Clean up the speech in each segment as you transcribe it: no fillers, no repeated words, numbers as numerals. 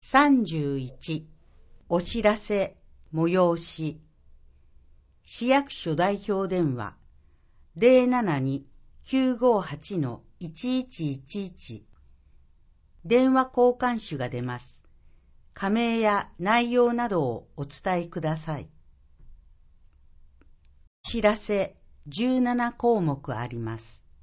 31、お知らせ、催し。市役所代表電話 072-958-1111 電話交換手が出ます。加盟や内容などをお伝えください。知らせ17項目あります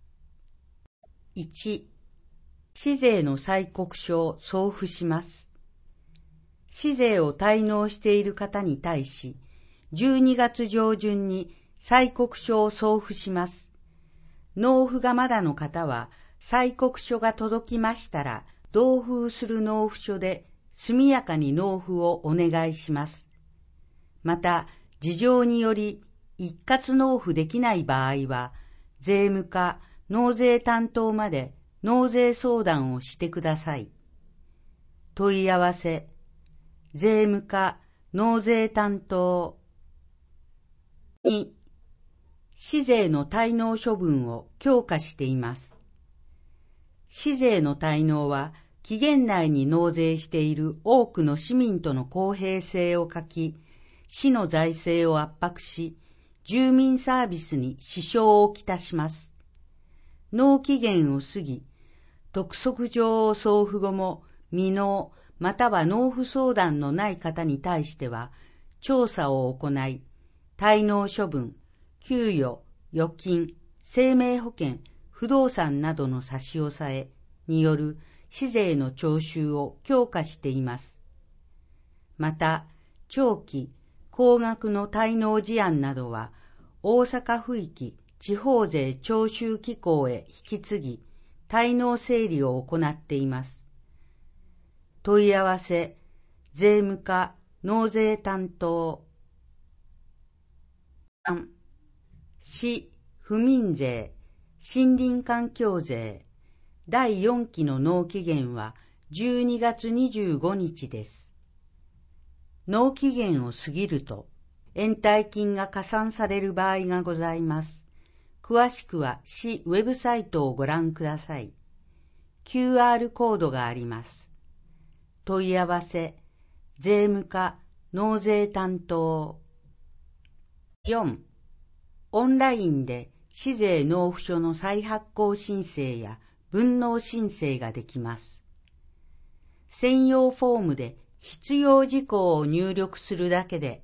。1、市税の催告書を送付します。市税を滞納している方に対し、12月上旬に催告書を送付します。納付がまだの方は、催告書が届きましたら、同封する納付書で速やかに納付をお願いします。また、事情により一括納付できない場合は、税務課、納税担当まで納税相談をしてください。問い合わせ、税務課、納税担当。2、市税の滞納処分を強化しています。市税の滞納は、期限内に納税している多くの市民との公平性を欠き、市の財政を圧迫し、住民サービスに支障をきたします。納期限を過ぎ、督促状を送付後も未納または納付相談のない方に対しては、調査を行い、滞納処分、給与、預金、生命保険、不動産などの差し押さえによる市税の徴収を強化しています。また、長期、高額の滞納事案などは、大阪府域地方税徴収機構へ引き継ぎ、滞納整理を行っています。問い合わせ、税務課、納税担当。3、市、府民税、森林環境税、第4期の納期限は12月25日です。納期限を過ぎると、延滞金が加算される場合がございます。詳しくは市ウェブサイトをご覧ください。QR コードがあります。問い合わせ、税務課、納税担当。4、オンラインで市税納付書の再発行申請や分納申請ができます。専用フォームで必要事項を入力するだけで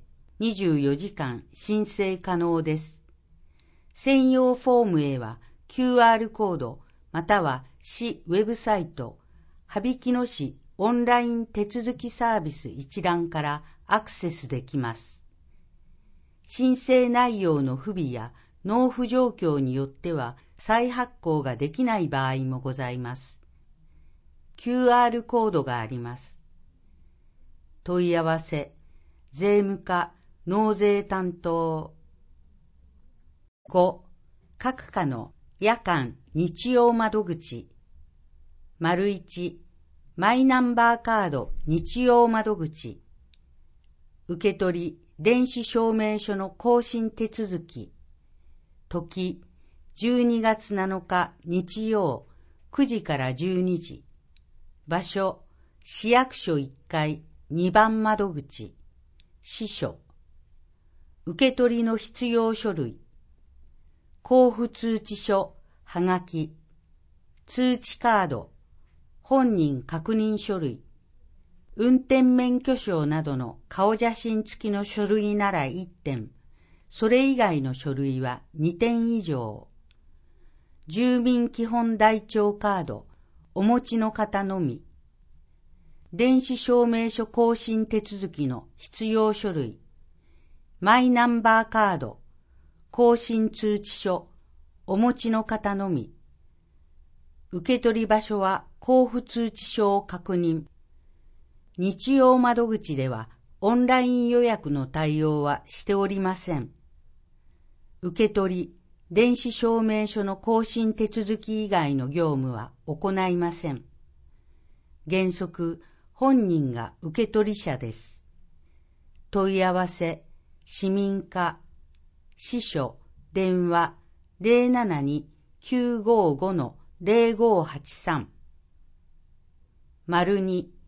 24時間申請可能です。専用フォームへは QR コードまたは市ウェブサイト、羽曳野市オンライン手続きサービス一覧からアクセスできます。申請内容の不備や納付状況によっては再発行ができない場合もございます。QR コードがあります。問い合わせ、税務課、納税担当。5、各課の夜間日曜窓口。1、マイナンバーカード日曜窓口。受取電子証明書の更新手続き。時、12月7日日曜9時から12時。場所、市役所1階2番窓口。支所。受取の必要書類。交付通知書、はがき。通知カード。本人確認書類。運転免許証などの顔写真付きの書類なら1点。それ以外の書類は2点以上。住民基本台帳カード、お持ちの方のみ。電子証明書更新手続きの必要書類。マイナンバーカード、更新通知書、お持ちの方のみ。受取場所は交付通知書を確認。日曜窓口ではオンライン予約の対応はしておりません。受取、電子証明書の更新手続き以外の業務は行いません。原則、本人が受取者です。問い合わせ、市民課、支所、電話 072-955-0583。2、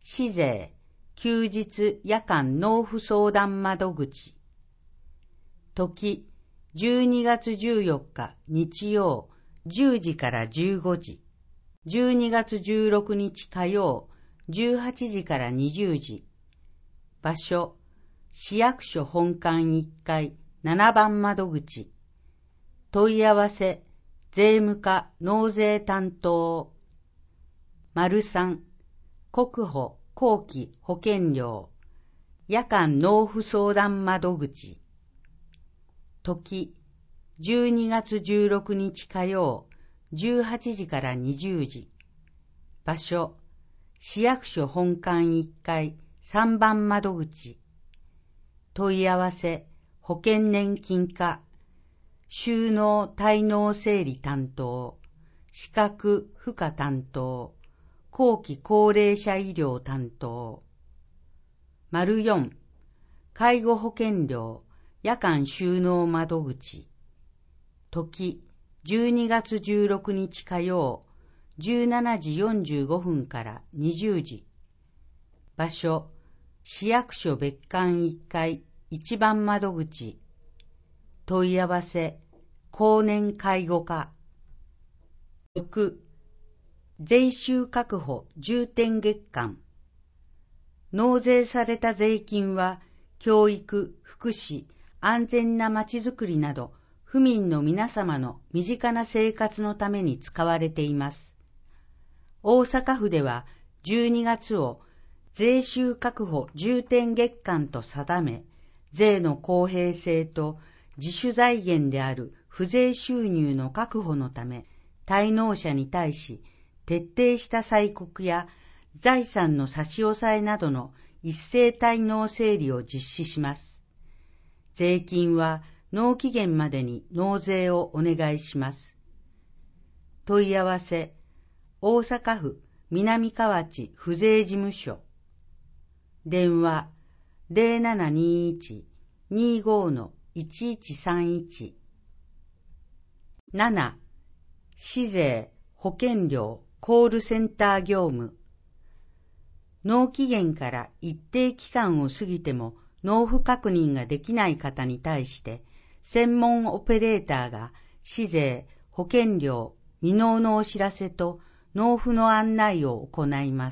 市税、休日夜間納付相談窓口。時、12月14日日曜、10時から15時。12月16日火曜、18時から20時。場所、市役所本館1階7番窓口。問い合わせ、税務課納税担当。3、国保後期保険料。夜間納付相談窓口。時、12月16日火曜、18時から20時。場所、市役所本館1階3番窓口。問い合わせ、保険年金課、収納滞納整理担当、資格付加担当、後期高齢者医療担当。4、介護保険料、夜間収納窓口。時、12月16日火曜、17時45分から20時。場所、市役所別館1階1番窓口。問い合わせ、後年介護課。6、税収確保重点月間。納税された税金は、教育、福祉、安全なまちづくりなど、府民の皆様の身近な生活のために使われています。大阪府では12月を税収確保重点月間と定め、税の公平性と自主財源である府税収入の確保のため、滞納者に対し徹底した催告や財産の差し押さえなどの一斉滞納整理を実施します。税金は納期限までに納税をお願いします。問い合わせ、大阪府南河内府税事務所。電話、0721-25-1131。7、市税、保険料、コールセンター業務。納期限から一定期間を過ぎても納付確認ができない方に対して、専門オペレーターが市税、保険料、未納のお知らせと納付の案内を行います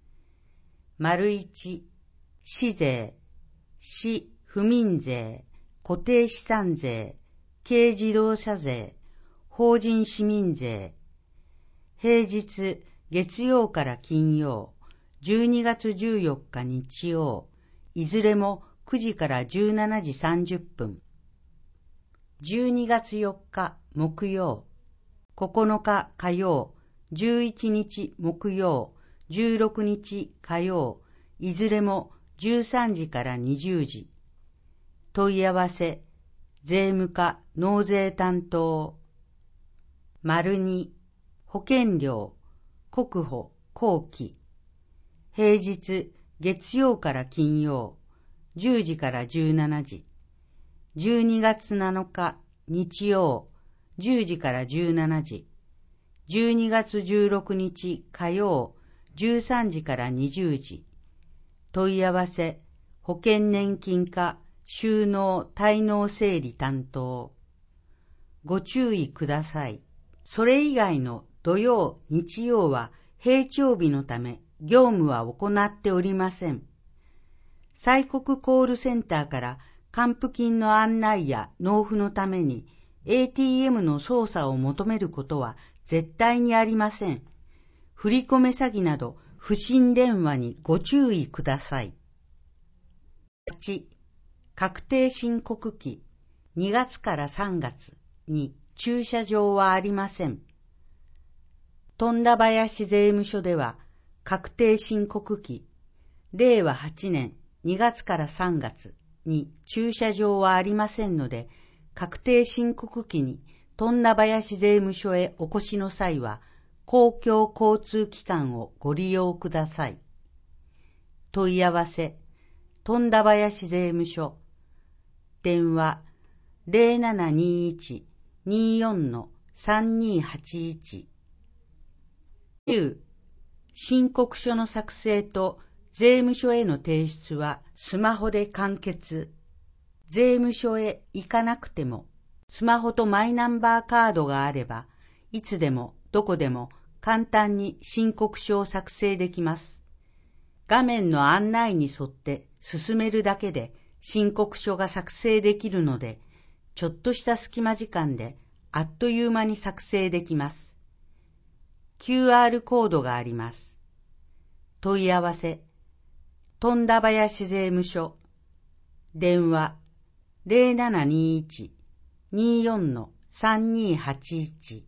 。1、市税、市府民税、固定資産税、軽自動車税、法人市民税。平日、月曜から金曜、12月14日日曜、いずれも9時から17時30分。12月4日木曜、9日火曜、11日木曜、16日火曜、いずれも13時から20時。問い合わせ、税務課納税担当。2、保険料、国保後期。平日、月曜から金曜、10時から17時。12月7日、日曜、10時から17時。12月16日火曜、13時から20時。問い合わせ、保険年金課収納滞納整理担当。ご注意ください。それ以外の土曜、日曜は平調日のため業務は行っておりません。催告コールセンターから還付金の案内や納付のために ATM の操作を求めることは絶対にありません。振り込め詐欺など不審電話にご注意ください。8、確定申告期2月から3月に駐車場はありません。富田林税務署では確定申告期令和8年2月から3月に駐車場はありませんので、確定申告期に富田林税務署へお越しの際は公共交通機関をご利用ください。問い合わせ、富田林税務署。電話、0721-24-3281。9、申告書の作成と税務署への提出はスマホで完結。税務署へ行かなくても、スマホとマイナンバーカードがあれば、いつでもどこでも簡単に申告書を作成できます。画面の案内に沿って進めるだけで申告書が作成できるので、ちょっとした隙間時間であっという間に作成できます。QR コードがあります。問い合わせ、富田林税務署、電話 0721-24-3281。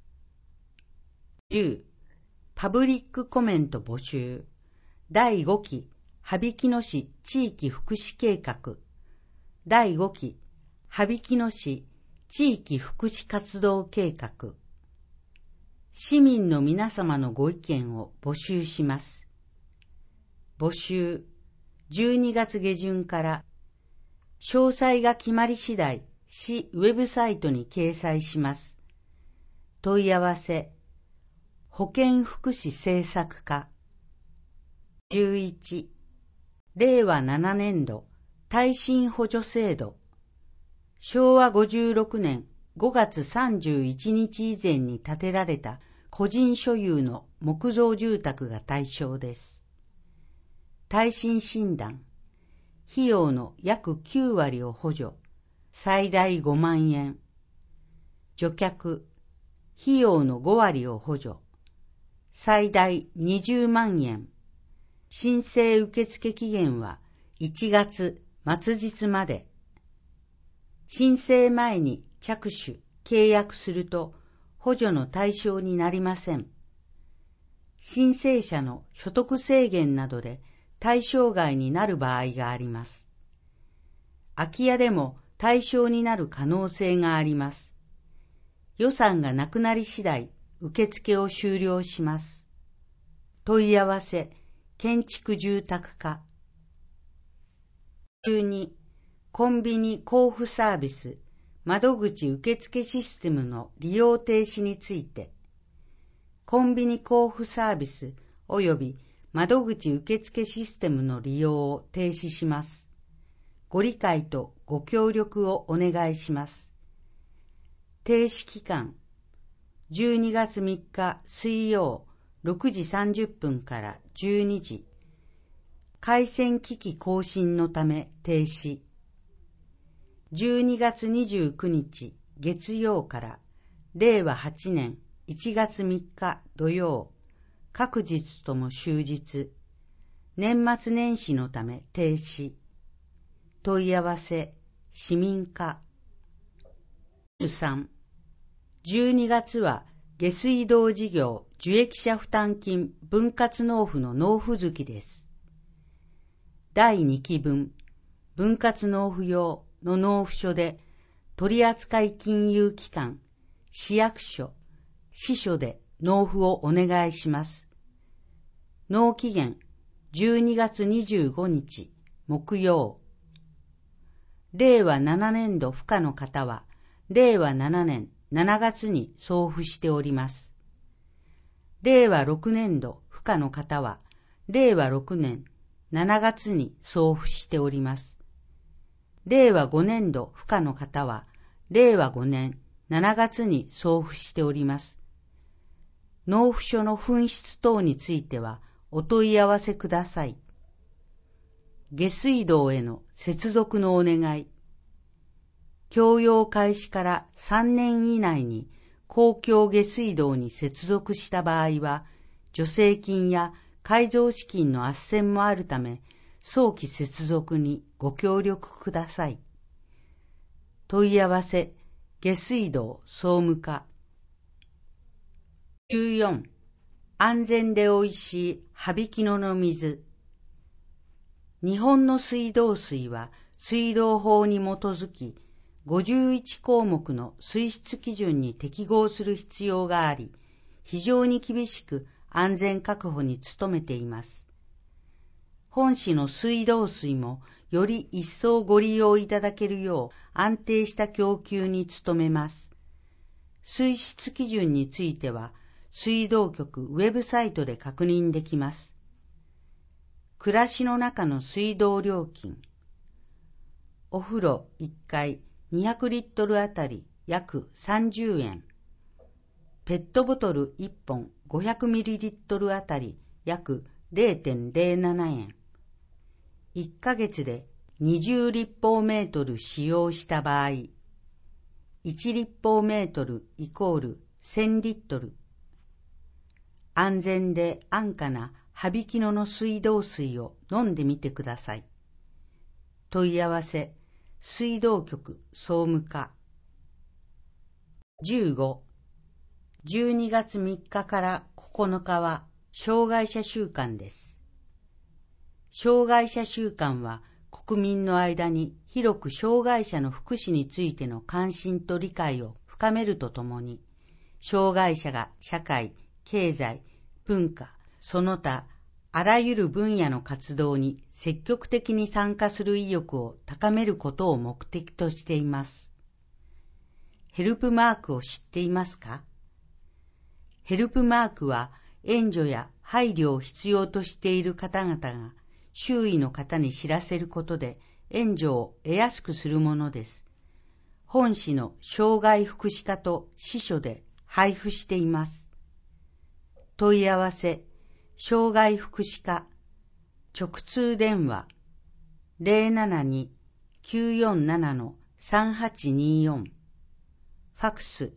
10. パブリックコメント募集。第5期羽曳野市地域福祉計画。第5期羽曳野市地域福祉活動計画。市民の皆様のご意見を募集します。募集、12月下旬から、詳細が決まり次第、市ウェブサイトに掲載します。問い合わせ、保健福祉政策課。11、令和7年度耐震補助制度。昭和56年5月31日以前に建てられた個人所有の木造住宅が対象です。耐震診断、費用の約9割を補助、最大5万円。除却、費用の5割を補助、最大20万円。申請受付期限は1月末日まで。申請前に着手、契約すると補助の対象になりません。申請者の所得制限などで対象外になる場合があります。空き家でも対象になる可能性があります。予算がなくなり次第、受付を終了します。問い合わせ、建築住宅課。12、コンビニ交付サービス、窓口受付システムの利用停止について、コンビニ交付サービス及び窓口受付システムの利用を停止します。ご理解とご協力をお願いします。停止期間、12月3日水曜6時30分から12時、回線機器更新のため停止。12月29日月曜から令和8年1月3日土曜、各日とも終日、年末年始のため停止。問い合わせ、市民課。3、12月は下水道事業受益者負担金分割納付の納付月です。第2期分、分割納付用の納付書で、取扱金融機関、市役所、支所で納付をお願いします。納期限、12月25日、木曜。令和7年度付加の方は、令和7年7月に送付しております。令和6年度付加の方は、令和6年7月に送付しております。令和5年度付加の方は、令和5年7月に送付しております。納付書の紛失等については、お問い合わせください。下水道への接続のお願い。供用開始から3年以内に公共下水道に接続した場合は、助成金や改造資金の斡旋もあるため、早期接続にご協力ください。問い合わせ、下水道総務課。14、安全でおいしい羽曳野の水。日本の水道水は水道法に基づき、51項目の水質基準に適合する必要があり、非常に厳しく安全確保に努めています。本市の水道水もより一層ご利用いただけるよう安定した供給に努めます。水質基準については、水道局ウェブサイトで確認できます。 暮らしの中の水道料金。お風呂1回200リットルあたり約30円。ペットボトル1本500ミリリットルあたり約 0.07 円。1ヶ月で20立方メートル使用した場合、1立方メートルイコール1000リットル。安全で安価な羽曳野の水道水を飲んでみてください。問い合わせ、水道局総務課。15、12月3日から9日は障害者週間です。障害者週間は国民の間に広く障害者の福祉についての関心と理解を深めるとともに、障害者が社会、経済、文化、その他あらゆる分野の活動に積極的に参加する意欲を高めることを目的としています。ヘルプマークを知っていますか？ヘルプマークは援助や配慮を必要としている方々が周囲の方に知らせることで援助を得やすくするものです。本市の障害福祉課と支所で配布しています。問い合わせ、障害福祉課、直通電話 072-947-3824、ファクス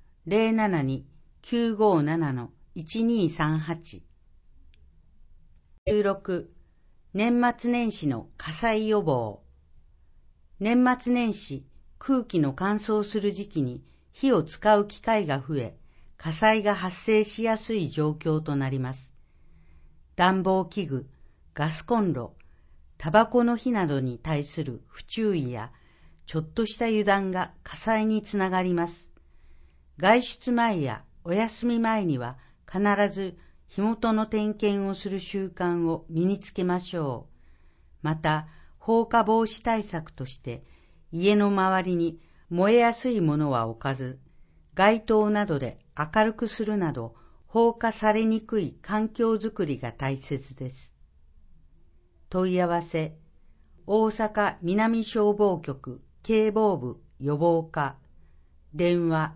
072-957-1238。16、年末年始の火災予防。年末年始、空気の乾燥する時期に火を使う機会が増え、火災が発生しやすい状況となります。暖房器具、ガスコンロ、タバコの火などに対する不注意や、ちょっとした油断が火災につながります。外出前やお休み前には必ず火元の点検をする習慣を身につけましょう。また、放火防止対策として、家の周りに燃えやすいものは置かず、街灯などで明るくするなど、放火されにくい環境づくりが大切です。問い合わせ、大阪南消防局警防部予防課、電話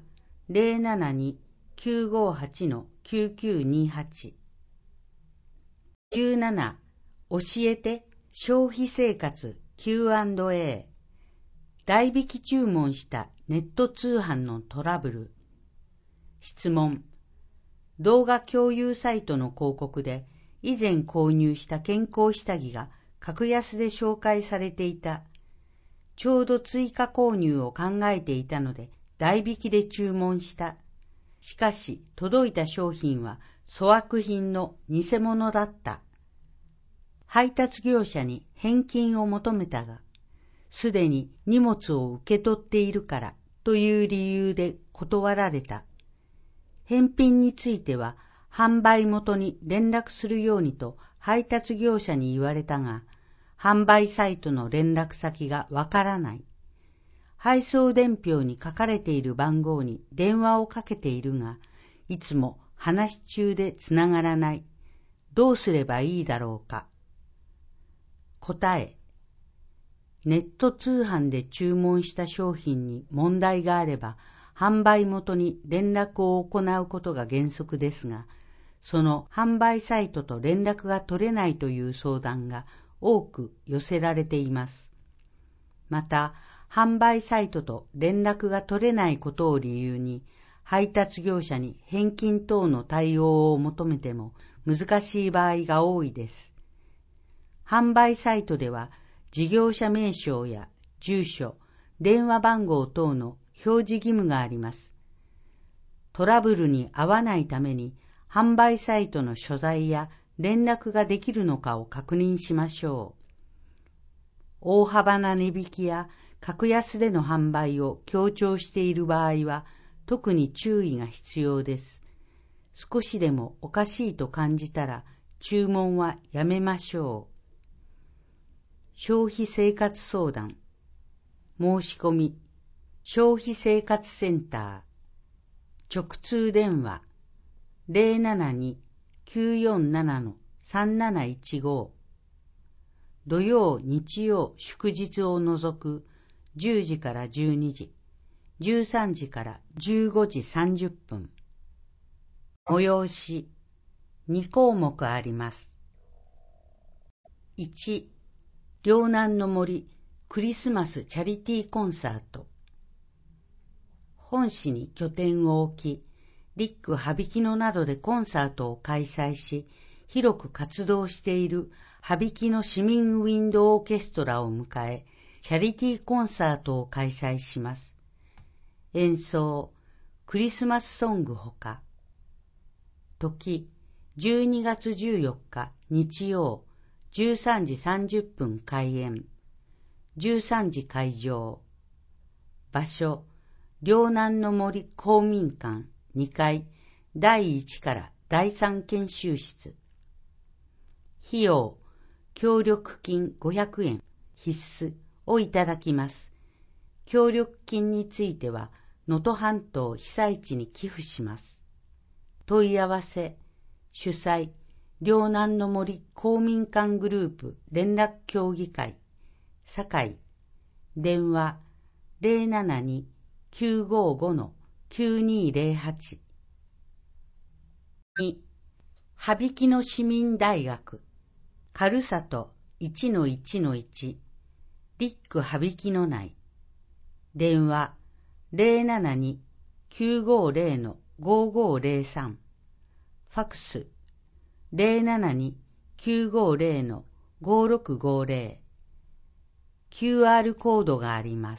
072-958-9928。17、教えて消費生活 Q&A。代引き注文したネット通販のトラブル。質問。動画共有サイトの広告で以前購入した健康下着が格安で紹介されていた。ちょうど追加購入を考えていたので代引きで注文した。しかし届いた商品は粗悪品の偽物だった。配達業者に返金を求めたが、すでに荷物を受け取っているからという理由で断られた。返品については販売元に連絡するようにと配達業者に言われたが、販売サイトの連絡先がわからない。配送伝票に書かれている番号に電話をかけているが、いつも話し中でつながらない。どうすればいいだろうか。答え。ネット通販で注文した商品に問題があれば、販売元に連絡を行うことが原則ですが、その販売サイトと連絡が取れないという相談が多く寄せられています。また、販売サイトと連絡が取れないことを理由に、配達業者に返金等の対応を求めても難しい場合が多いです。販売サイトでは、事業者名称や住所、電話番号等の表示義務があります。トラブルに遭わないために、販売サイトの所在や連絡ができるのかを確認しましょう。大幅な値引きや格安での販売を強調している場合は、特に注意が必要です。少しでもおかしいと感じたら、注文はやめましょう。消費生活相談。申し込み。消費生活センター。直通電話。072-947-3715。フ土曜、日曜、祝日を除く10時から12時、13時から15時30分。催し、2項目あります。1、両南の森クリスマスチャリティーコンサート。本市に拠点を置き、リック・羽曳野などでコンサートを開催し、広く活動している羽曳野市民ウィンドオーケストラを迎え、チャリティーコンサートを開催します。演奏、クリスマスソングほか。時、12月14日日曜、13時30分開演、13時会場。場所、両南の森公民館2階第1から第3研修室。費用、協力金500円必須をいただきます。協力金については、能登半島被災地に寄付します。問い合わせ、主催、両南の森公民館グループ連絡協議会、堺、電話 072-955-9208。2、羽曳野市民大学、カルサト 1-1-1、リック羽曳野内、電話 072-950-5503、ファクス 072-950-5650、QR コードがあります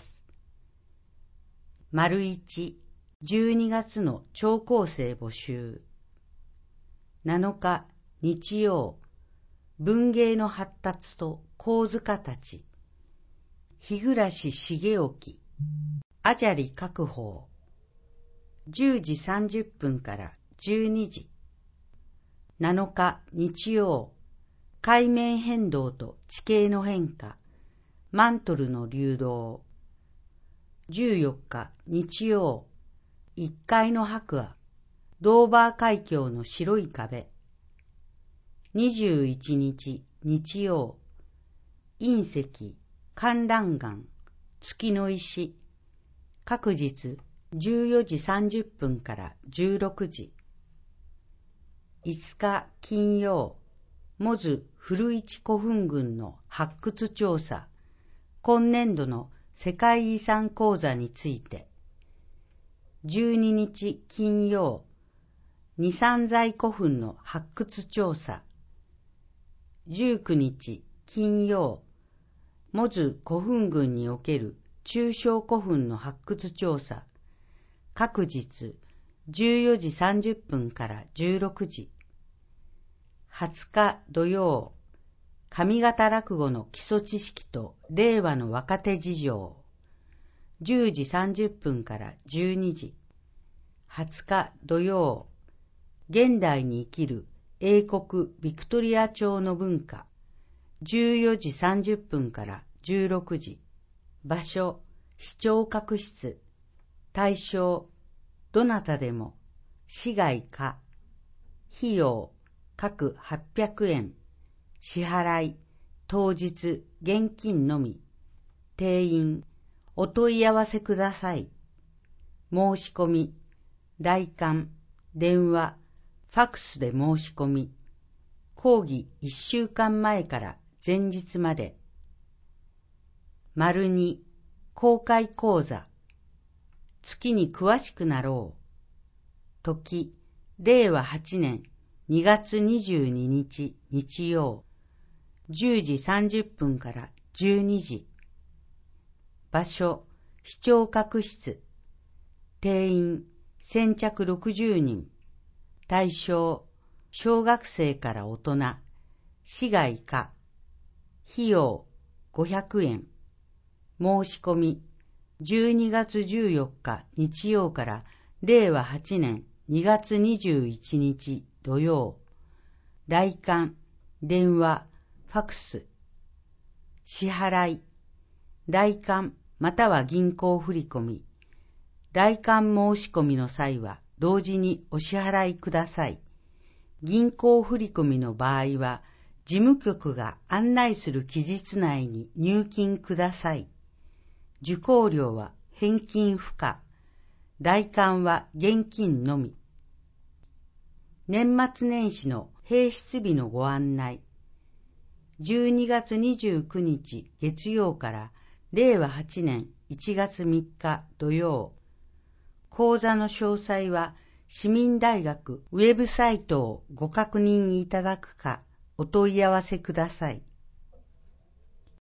。1、12月の聴講生募集。7日日曜、文芸の発達と構図形、日暮重興、アジャリ確保。10時30分から12時。7日日曜、海面変動と地形の変化、マントルの流動。14日日曜、1階の白亜、ドーバー海峡の白い壁。21日日曜、隕石、観覧岩、月の石。各日14時30分から16時。5日金曜、モズ古市古墳群の発掘調査、今年度の世界遺産講座について。12日金曜、二三材古墳の発掘調査。19日金曜、モズ古墳群における中小古墳の発掘調査。各日14時30分から16時。20日土曜、上方落語の基礎知識と令和の若手事情。10時30分から12時。20日土曜、現代に生きる英国ビクトリア朝の文化。14時30分から16時。場所、視聴覚室。対象、どなたでも。市外か。費用、各800円。支払い、当日、現金のみ。定員、お問い合わせください。申し込み、来館、電話、ファクスで申し込み。講義1週間前から前日まで。2、公開講座。月に詳しくなろう。時、令和8年2月22日日曜。10時30分から12時。場所、視聴覚室。定員、先着60人。対象、小学生から大人。市外か。費用、500円。申し込み、12月14日日曜から令和8年2月21日土曜。来館、電話、ファクス。支払い、来館または銀行振込。来館申し込みの際は同時にお支払いください。銀行振込の場合は事務局が案内する期日内に入金ください。受講料は返金不可。代管は現金のみ。年末年始の閉室日のご案内。12月29日月曜から令和8年1月3日土曜。講座の詳細は市民大学ウェブサイトをご確認いただくかお問い合わせください。